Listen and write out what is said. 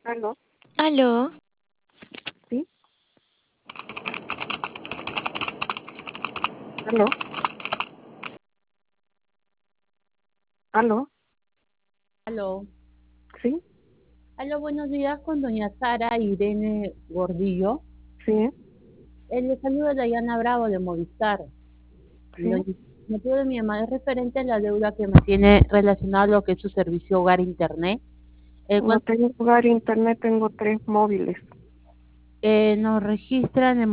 ¿Aló? Aló, ¿Sí? ¿Aló? ¿Aló? Aló, ¿Sí? aló, buenos días con doña Sara Irene Gordillo. ¿Sí? Le saluda Dayana Bravo de Movistar. ¿Sí? El motivo de mi llamada es referente a la deuda que me tiene relacionado a lo que es su servicio hogar internet. No Cuando tengo hogar internet, tengo 3 móviles. nos registran en